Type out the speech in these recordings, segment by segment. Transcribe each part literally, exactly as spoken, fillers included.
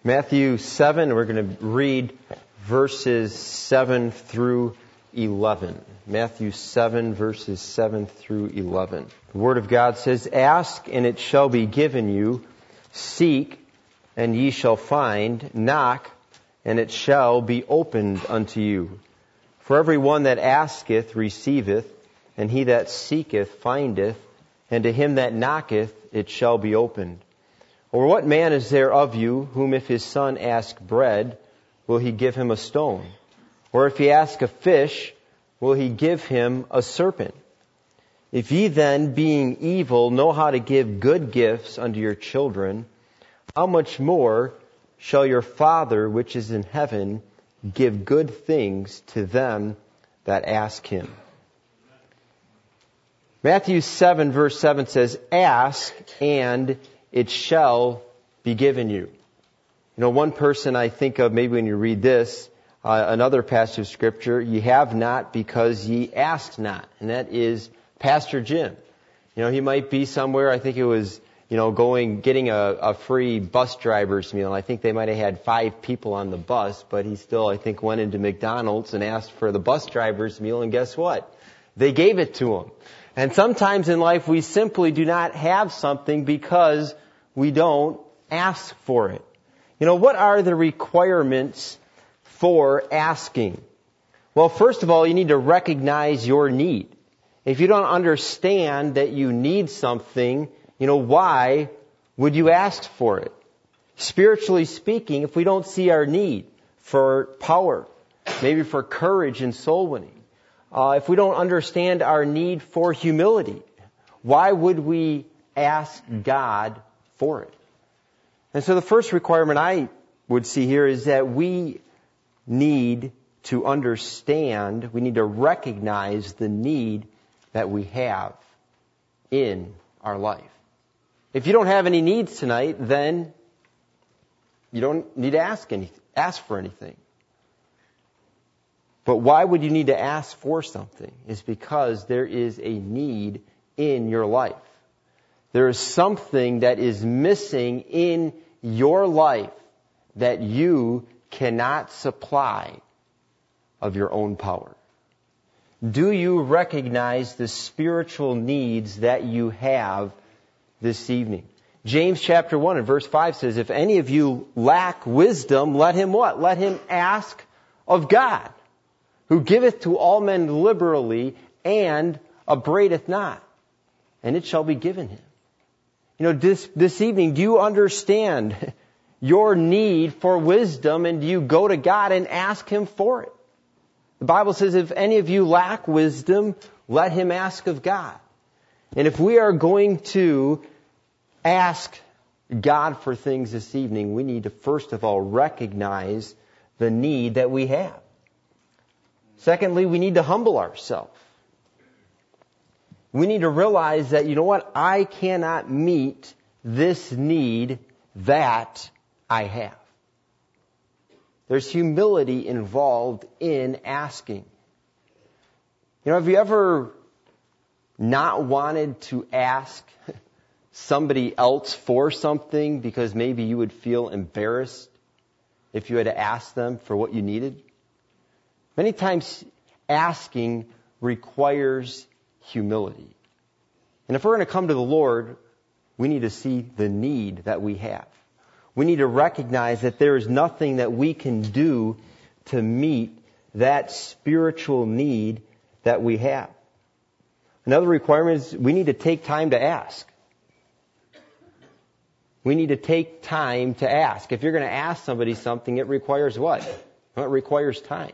Matthew seven, we're going to read verses seven through eleven. Matthew seven, verses seven through eleven. The Word of God says, "Ask, and it shall be given you. Seek, and ye shall find. Knock, and it shall be opened unto you. For every one that asketh receiveth, and he that seeketh findeth, and to him that knocketh it shall be opened. Or what man is there of you, whom if his son ask bread, will he give him a stone? Or if he ask a fish, will he give him a serpent? If ye then, being evil, know how to give good gifts unto your children, how much more shall your Father which is in heaven give good things to them that ask him?" Matthew seven, verse seven says, "Ask, and it shall be given you." You know, one person I think of, maybe when you read this, uh, another passage of Scripture, "Ye have not because ye ask not." And that is Pastor Jim. You know, he might be somewhere, I think it was, you know, going, getting a, a free bus driver's meal. I think they might have had five people on the bus, but he still, I think, went into McDonald's and asked for the bus driver's meal, and guess what? They gave it to him. And sometimes in life we simply do not have something because we don't ask for it. You know, what are the requirements for asking? Well, first of all, you need to recognize your need. If you don't understand that you need something, you know, why would you ask for it? Spiritually speaking, if we don't see our need for power, maybe for courage and soul winning, uh, if we don't understand our need for humility, why would we ask God for it? And so the first requirement I would see here is that we need to understand, we need to recognize the need that we have in our life. If you don't have any needs tonight, then you don't need to ask any, ask for anything. But why would you need to ask for something? It's because there is a need in your life. There is something that is missing in your life that you cannot supply of your own power. Do you recognize the spiritual needs that you have this evening? James chapter one and verse five says, "If any of you lack wisdom, let him" what? "Let him ask of God, who giveth to all men liberally and upbraideth not, and it shall be given him." You know, this, this evening, do you understand your need for wisdom, and do you go to God and ask Him for it? The Bible says, if any of you lack wisdom, let him ask of God. And if we are going to ask God for things this evening, we need to first of all recognize the need that we have. Secondly, we need to humble ourselves. We need to realize that, you know what, I cannot meet this need that I have. There's humility involved in asking. You know, have you ever not wanted to ask somebody else for something because maybe you would feel embarrassed if you had to ask them for what you needed? Many times asking requires humility. And if we're going to come to the Lord, we need to see the need that we have. We need to recognize that there is nothing that we can do to meet that spiritual need that we have. Another requirement is we need to take time to ask. We need to take time to ask. If you're going to ask somebody something, it requires what? Well, it requires time.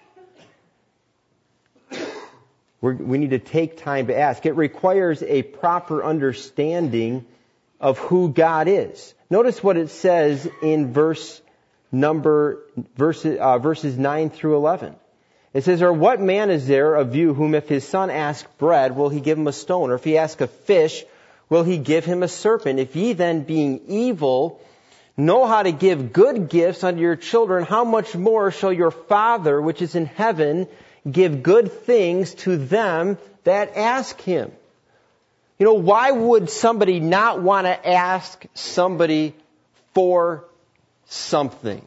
We're, we need to take time to ask. It requires a proper understanding of who God is. Notice what it says in verse number verses, uh, verses nine through eleven. It says, "Or what man is there of you whom if his son ask bread, will he give him a stone? Or if he ask a fish, will he give him a serpent? If ye then, being evil, know how to give good gifts unto your children, how much more shall your Father which is in heaven give good things to them that ask him?" You know, why would somebody not want to ask somebody for something.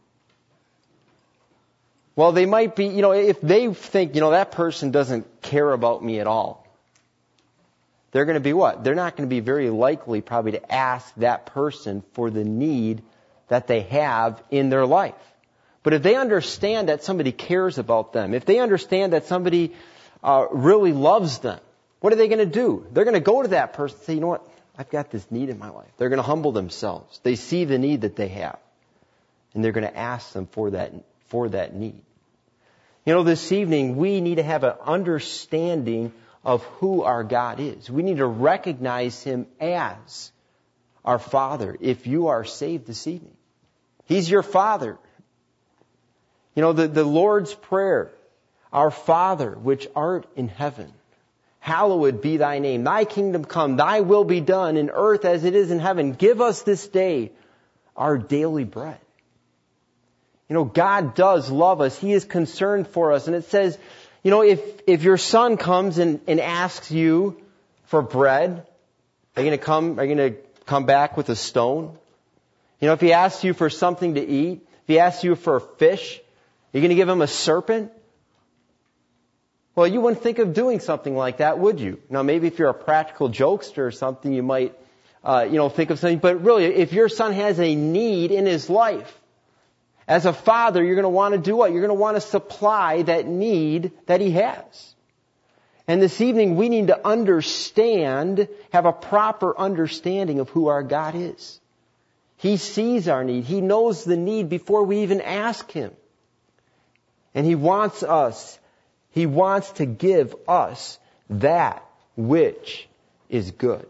Well, they might be, you know, if they think, you know, that person doesn't care about me at all, they're going to be what? They're not going to be very likely probably to ask that person for the need that they have in their life. But if they understand that somebody cares about them, if they understand that somebody uh, really loves them, what are they going to do? They're going to go to that person and say, you know what? I've got this need in my life. They're going to humble themselves. They see the need that they have. And they're going to ask them for that, for that need. You know, this evening, we need to have an understanding of who our God is. We need to recognize Him as our Father if you are saved this evening. He's your Father. You know, the, the Lord's Prayer, our Father, which art in heaven, hallowed be thy name. Thy kingdom come, thy will be done in earth as it is in heaven. Give us this day our daily bread. You know, God does love us. He is concerned for us. And it says, you know, if, if your son comes and, and asks you for bread, are you going to come, are you going to come back with a stone? You know, if he asks you for something to eat, if he asks you for a fish, are you going to give him a serpent? Well, you wouldn't think of doing something like that, would you? Now, maybe if you're a practical jokester or something, you might, uh, you know, think of something. But really, if your son has a need in his life, as a father, you're going to want to do what? You're going to want to supply that need that he has. And this evening, we need to understand, have a proper understanding of who our God is. He sees our need. He knows the need before we even ask Him. And He wants us, He wants to give us that which is good.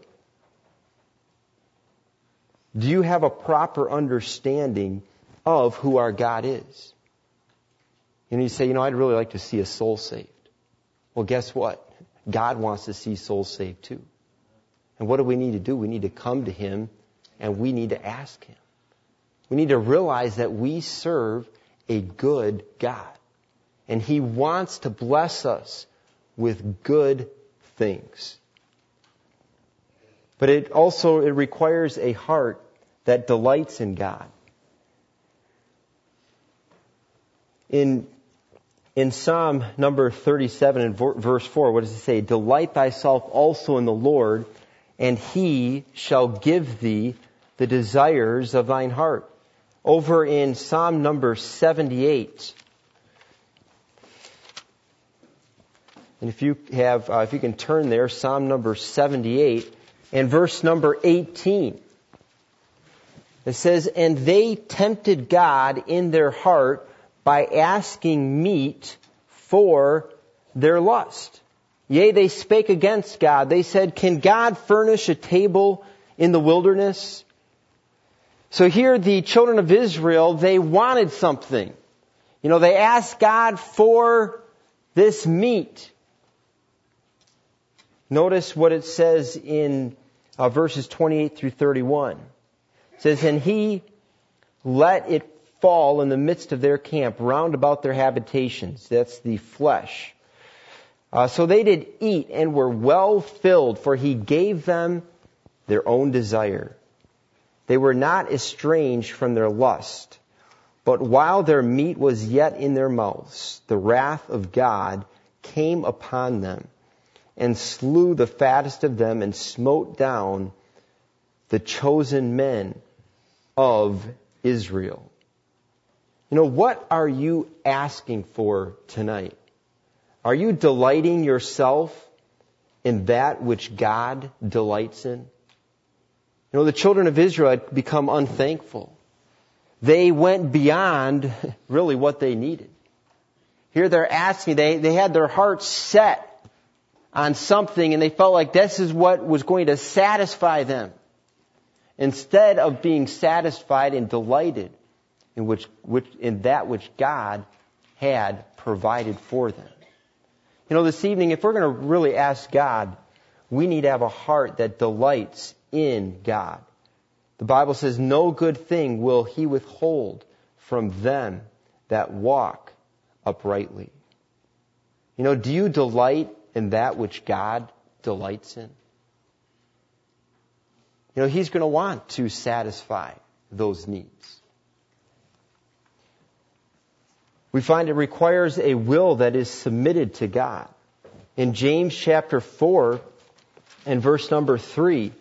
Do you have a proper understanding of who our God is? And you say, you know, I'd really like to see a soul saved. Well, guess what? God wants to see souls saved too. And what do we need to do? We need to come to Him and we need to ask Him. We need to realize that we serve a good God. And He wants to bless us with good things. But it also, it requires a heart that delights in God. In, in Psalm number thirty-seven and verse four, what does it say? Delight thyself also in the Lord, and He shall give thee the desires of thine heart. Over in Psalm number seventy-eight, and if you have, uh, if you can turn there, Psalm number seventy-eight and verse number eighteen. It says, and they tempted God in their heart by asking meat for their lust. Yea, they spake against God. They said, can God furnish a table in the wilderness? So here the children of Israel, they wanted something. You know, they asked God for this meat. Notice what it says in uh, verses twenty-eight through thirty-one. It says, and He let it fall in the midst of their camp, round about their habitations. That's the flesh. Uh, so they did eat and were well filled, for He gave them their own desire. They were not estranged from their lust. But while their meat was yet in their mouths, the wrath of God came upon them, and slew the fattest of them, and smote down the chosen men of Israel. You know, what are you asking for tonight? Are you delighting yourself in that which God delights in? You know, the children of Israel had become unthankful. They went beyond really what they needed. Here they're asking, they, they had their hearts set on something and they felt like this is what was going to satisfy them. Instead of being satisfied and delighted in which, which in that which God had provided for them. You know, this evening, if we're going to really ask God, we need to have a heart that delights in God. The Bible says, no good thing will He withhold from them that walk uprightly. You know, do you delight in that which God delights in? You know, He's going to want to satisfy those needs. We find it requires a will that is submitted to God. In James chapter four and verse number three,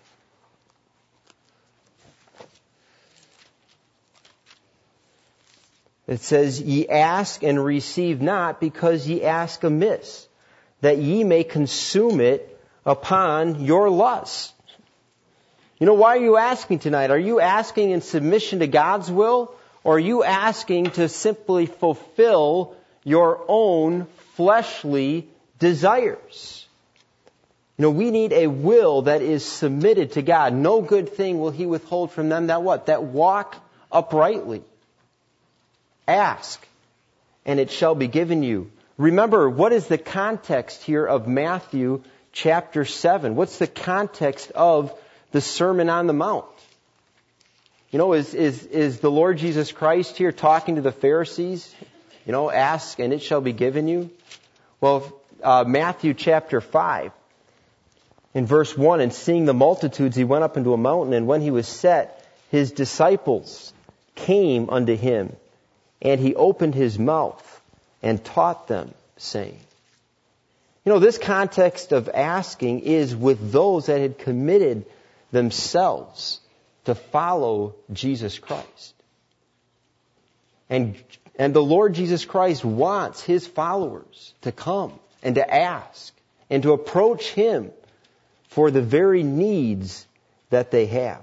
it says, "Ye ask and receive not, because ye ask amiss, that ye may consume it upon your lust." You know, why are you asking tonight? Are you asking in submission to God's will, or are you asking to simply fulfill your own fleshly desires? You know, we need a will that is submitted to God. No good thing will He withhold from them that what? That walk uprightly. Ask, and it shall be given you. Remember, what is the context here of Matthew chapter seven? What's the context of the Sermon on the Mount? You know, is, is, is the Lord Jesus Christ here talking to the Pharisees? You know, ask, and it shall be given you. Well, uh, Matthew chapter five, in verse one, "And seeing the multitudes, He went up into a mountain, and when He was set, His disciples came unto Him. And He opened His mouth and taught them, saying." You know, this context of asking is with those that had committed themselves to follow Jesus Christ. And, and the Lord Jesus Christ wants His followers to come and to ask and to approach Him for the very needs that they have.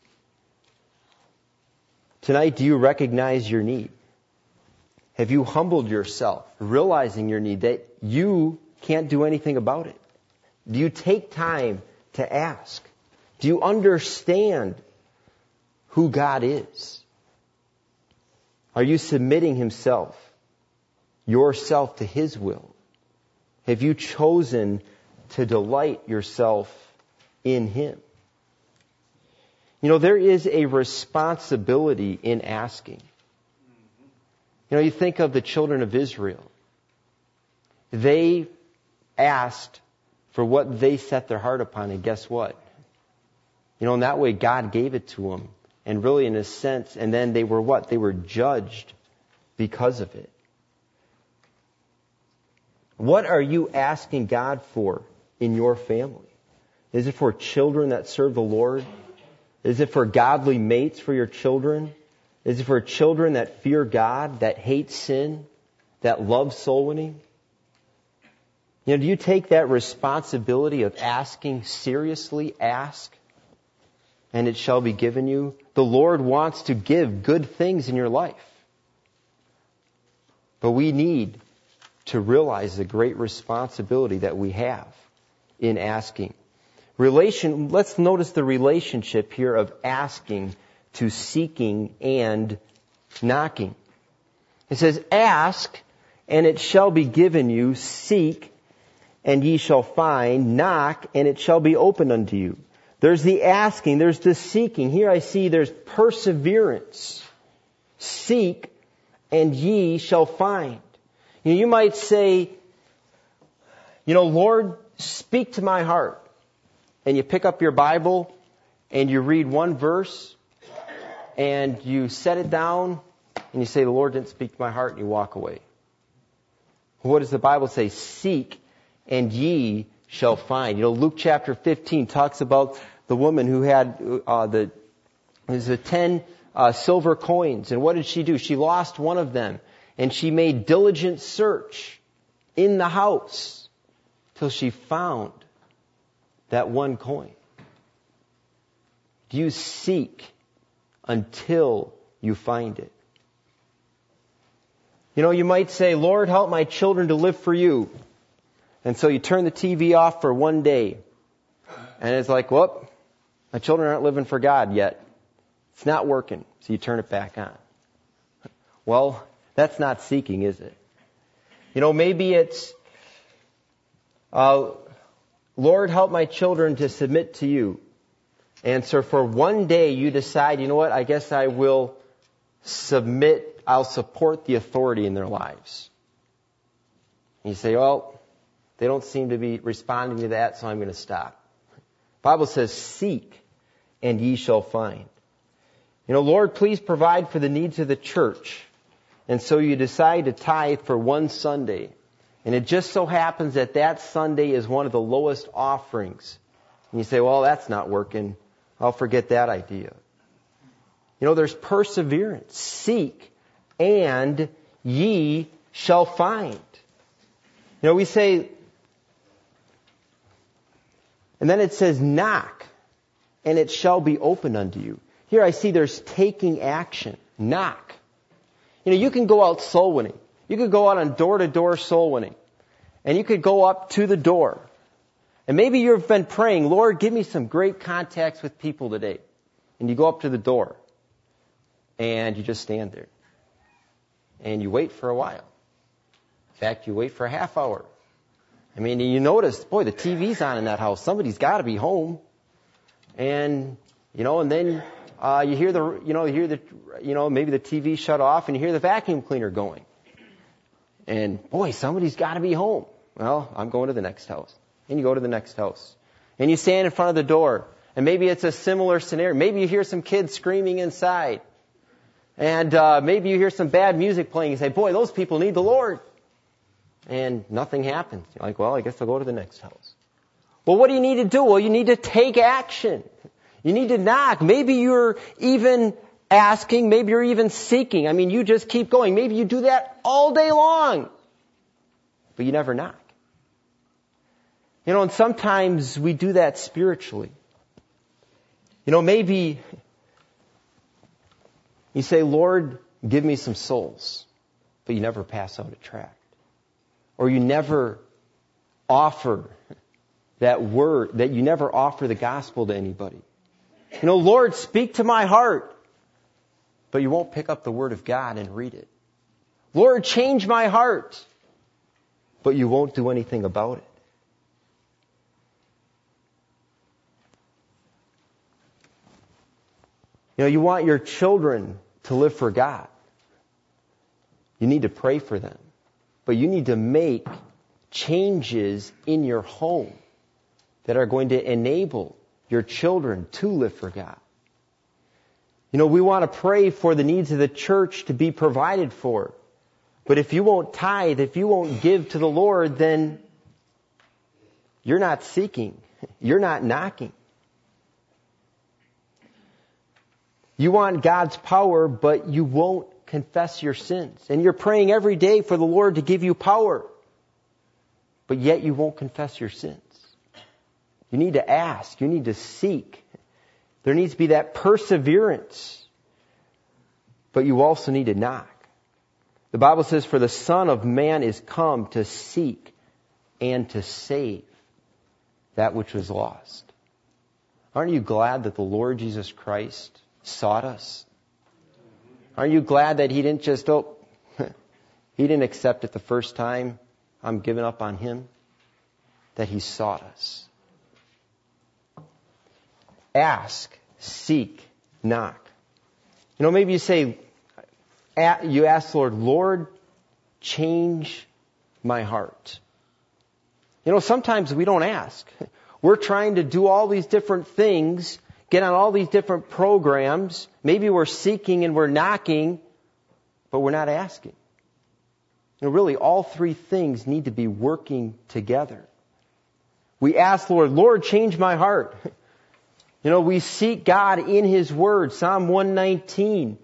Tonight, do you recognize your need? Have you humbled yourself, realizing your need, that you can't do anything about it? Do you take time to ask? Do you understand who God is? Are you submitting Himself, yourself, to His will? Have you chosen to delight yourself in Him? You know, there is a responsibility in asking. You know, you think of the children of Israel. They asked for what they set their heart upon, and guess what? You know, in that way, God gave it to them. And really, in a sense, and then they were what? They were judged because of it. What are you asking God for in your family? Is it for children that serve the Lord? Is it for godly mates for your children? Is it for children that fear God, that hate sin, that love soul winning? You know, do you take that responsibility of asking seriously? Ask, and it shall be given you. The Lord wants to give good things in your life. But we need to realize the great responsibility that we have in asking. Relation, let's notice the relationship here of asking to seeking and knocking. It says, "Ask, and it shall be given you. Seek, and ye shall find. Knock, and it shall be opened unto you." There's the asking, there's the seeking. Here I see there's perseverance. Seek, and ye shall find. You know, you might say, you know, "Lord, speak to my heart." And you pick up your Bible, and you read one verse, and you set it down, and you say, "The Lord didn't speak to my heart," and you walk away. What does the Bible say? Seek, and ye shall find. You know, Luke chapter fifteen talks about the woman who had uh, the there's the ten uh, silver coins, and what did she do? She lost one of them, and she made diligent search in the house till she found that one coin. Do you seek until you find it? You know, you might say, "Lord, help my children to live for you." And so you turn the T V off for one day. And it's like, "Whoop, my children aren't living for God yet. It's not working." So you turn it back on. Well, that's not seeking, is it? You know, maybe it's, uh, "Lord, help my children to submit to you." And so for one day you decide, you know what, I guess I will submit, I'll support the authority in their lives. And you say, "Well, they don't seem to be responding to that, so I'm going to stop." The Bible says, "Seek, and ye shall find." You know, "Lord, please provide for the needs of the church." And so you decide to tithe for one Sunday. And it just so happens that that Sunday is one of the lowest offerings. And you say, well, that's not working. I'll forget that idea. You know, there's perseverance. Seek, and ye shall find. You know, we say, and then it says, knock, and it shall be opened unto you. Here I see there's taking action. Knock. You know, you can go out soul winning. You could go out on door-to-door soul winning. And you could go up to the door. And maybe you've been praying, Lord, give me some great contacts with people today. And you go up to the door. And you just stand there. And you wait for a while. In fact, you wait for a half hour. I mean, you notice, boy, the T V's on in that house. Somebody's got to be home. And, you know, and then uh, you hear the, you know, you hear the, you know, maybe the T V shut off and you hear the vacuum cleaner going. And, boy, somebody's got to be home. Well, I'm going to the next house. And you go to the next house. And you stand in front of the door. And maybe it's a similar scenario. Maybe you hear some kids screaming inside. And uh, maybe you hear some bad music playing. You say, boy, those people need the Lord. And nothing happens. You're like, well, I guess I'll go to the next house. Well, what do you need to do? Well, you need to take action. You need to knock. Maybe you're even asking. Maybe you're even seeking. I mean, you just keep going. Maybe you do that all day long. But you never knock. You know, and sometimes we do that spiritually. You know, maybe you say, Lord, give me some souls. But you never pass out a tract. Or you never offer that word, that you never offer the gospel to anybody. You know, Lord, speak to my heart. But you won't pick up the word of God and read it. Lord, change my heart. But you won't do anything about it. You know, you want your children to live for God. You need to pray for them. But you need to make changes in your home that are going to enable your children to live for God. You know, we want to pray for the needs of the church to be provided for. But if you won't tithe, if you won't give to the Lord, then you're not seeking. You're not knocking. You want God's power, but you won't confess your sins. And you're praying every day for the Lord to give you power. But yet you won't confess your sins. You need to ask. You need to seek. There needs to be that perseverance. But you also need to knock. The Bible says, for the Son of Man is come to seek and to save that which was lost. Aren't you glad that the Lord Jesus Christ sought us? Aren't you glad that He didn't just, oh, He didn't accept it the first time, I'm giving up on Him? That He sought us. Ask, seek, knock. You know, maybe you say, you ask the Lord, Lord, change my heart. You know, sometimes we don't ask. We're trying to do all these different things, get on all these different programs. Maybe we're seeking and we're knocking, but we're not asking. You know, really, all three things need to be working together. We ask the Lord, Lord, change my heart. You know, we seek God in His Word. Psalm one nineteen.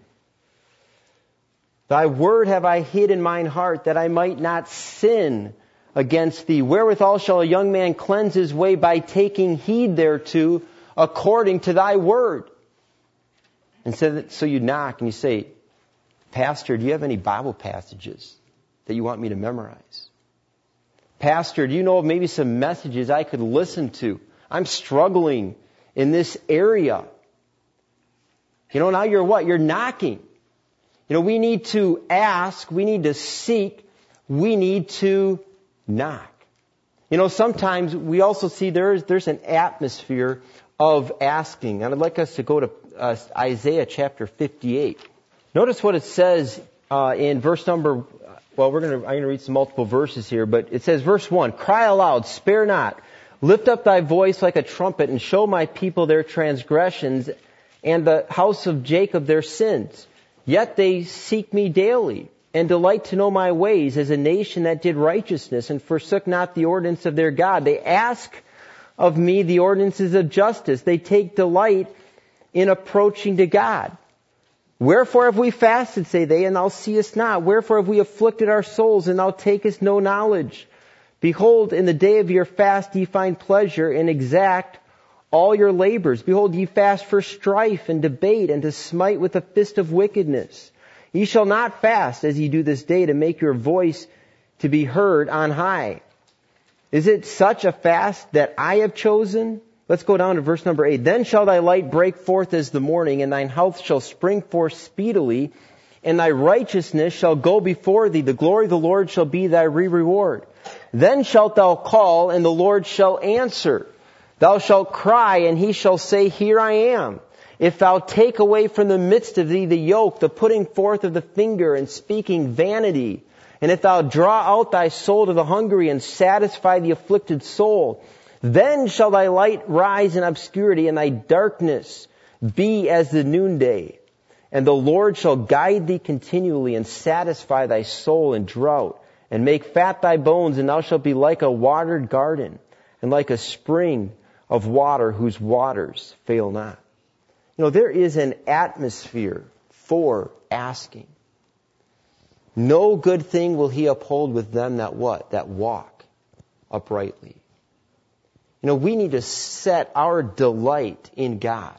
Thy word have I hid in mine heart, that I might not sin against Thee. Wherewithal shall a young man cleanse his way? By taking heed thereto, according to Thy word. And so, that, so you knock and you say, Pastor, do you have any Bible passages that you want me to memorize? Pastor, do you know of maybe some messages I could listen to? I'm struggling in this area. You know, now you're what? You're knocking. You know, we need to ask, we need to seek, we need to knock. You know, sometimes we also see there's there's an atmosphere of asking. And I'd like us to go to uh, Isaiah chapter fifty-eight. Notice what it says uh, in verse number, well, we're going to, I'm going to read some multiple verses here, but it says verse one, cry aloud, spare not, lift up thy voice like a trumpet and show my people their transgressions and the house of Jacob their sins. Yet they seek me daily and delight to know my ways as a nation that did righteousness and forsook not the ordinance of their God. They ask of me the ordinances of justice. They take delight in approaching to God. Wherefore have we fasted, say they, and thou seest not? Wherefore have we afflicted our souls, and thou takest no knowledge? Behold, in the day of your fast ye find pleasure, and exact all your labors. Behold, ye fast for strife and debate, and to smite with the fist of wickedness. Ye shall not fast as ye do this day, to make your voice to be heard on high. Is it such a fast that I have chosen? Let's go down to verse number eight. Then shall thy light break forth as the morning, and thine health shall spring forth speedily, and thy righteousness shall go before thee. The glory of the Lord shall be thy reward. Then shalt thou call, and the Lord shall answer. Thou shalt cry, and he shall say, Here I am. If thou take away from the midst of thee the yoke, the putting forth of the finger, and speaking vanity, and if thou draw out thy soul to the hungry, and satisfy the afflicted soul, then shall thy light rise in obscurity, and thy darkness be as the noonday. And the Lord shall guide thee continually, and satisfy thy soul in drought, and make fat thy bones, and thou shalt be like a watered garden, and like a spring of water whose waters fail not. You know, there is an atmosphere for asking. No good thing will he uphold with them that what? That walk uprightly. You know, we need to set our delight in God.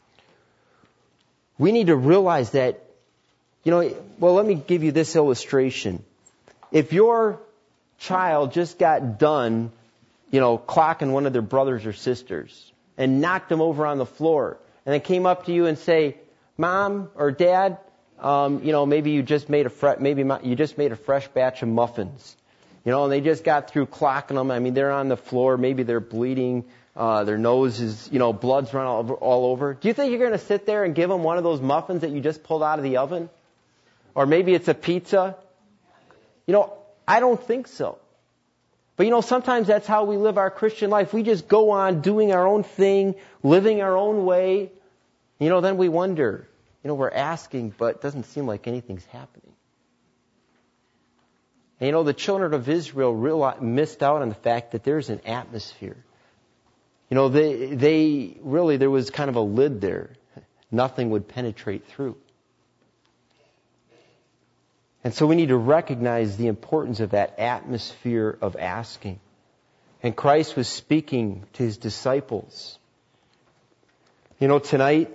We need to realize that, you know, well, let me give you this illustration. If your child just got done, you know, clocking one of their brothers or sisters and knocked them over on the floor, and they came up to you and say, Mom or Dad, um, you know, maybe you just made a fre- maybe you just made a fresh batch of muffins. You know, and they just got through clocking them. I mean, they're on the floor. Maybe they're bleeding. Uh, their nose is, you know, blood's run all over, all over. Do you think you're going to sit there and give them one of those muffins that you just pulled out of the oven? Or maybe it's a pizza? You know, I don't think so. But, you know, sometimes that's how we live our Christian life. We just go on doing our own thing, living our own way. You know, then we wonder, you know, we're asking, but it doesn't seem like anything's happening. And you know, the children of Israel realized, missed out on the fact that there's an atmosphere. You know, they, they really, there was kind of a lid there. Nothing would penetrate through. And so we need to recognize the importance of that atmosphere of asking. And Christ was speaking to his disciples. You know, tonight,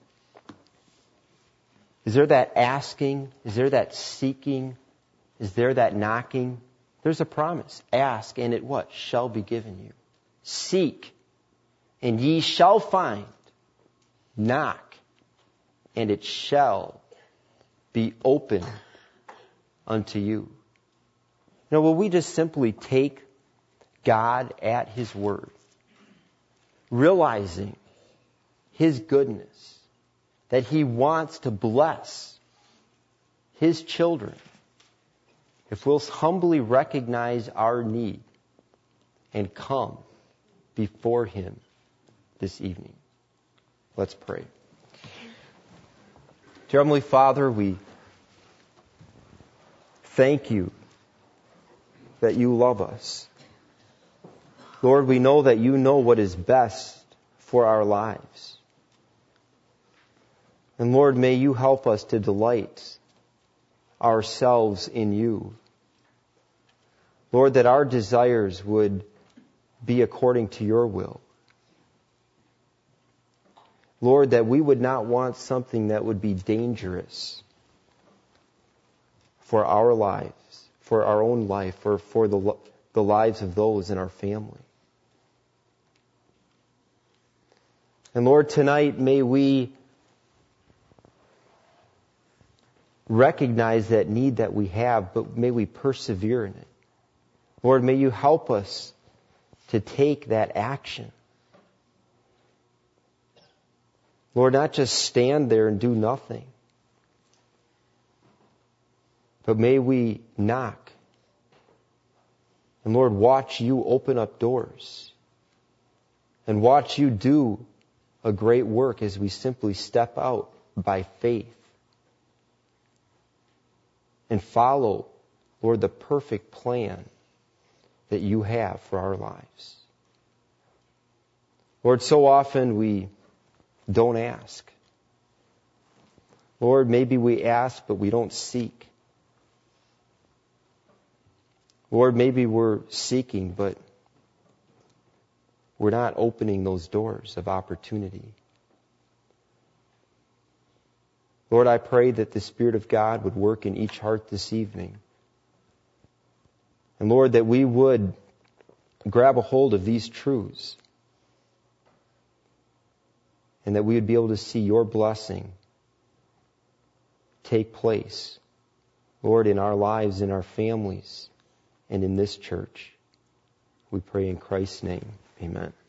is there that asking? Is there that seeking? Is there that knocking? There's a promise. Ask, and it what? Shall be given you. Seek, and ye shall find. Knock, and it shall be open unto you. You know, will we just simply take God at his word, realizing his goodness, that he wants to bless his children, if we'll humbly recognize our need and come before him this evening. Let's pray. Dear Heavenly Father, we thank you that you love us. Lord, we know that you know what is best for our lives. And Lord, may you help us to delight ourselves in you. Lord, that our desires would be according to your will. Lord, that we would not want something that would be dangerous for our lives, for our own life, or for the, the lives of those in our family. And Lord, tonight may we recognize that need that we have, but may we persevere in it. Lord, may you help us to take that action. Lord, not just stand there and do nothing, but may we knock. And Lord, watch you open up doors. And watch you do a great work as we simply step out by faith. and follow, Lord, the perfect plan that you have for our lives. Lord, so often we don't ask. Lord, maybe we ask, but we don't seek. Lord, maybe we're seeking, but we're not opening those doors of opportunity. Lord, I pray that the Spirit of God would work in each heart this evening. And Lord, that we would grab a hold of these truths. And that we would be able to see your blessing take place, Lord, in our lives, in our families, and in this church. We pray in Christ's name. Amen.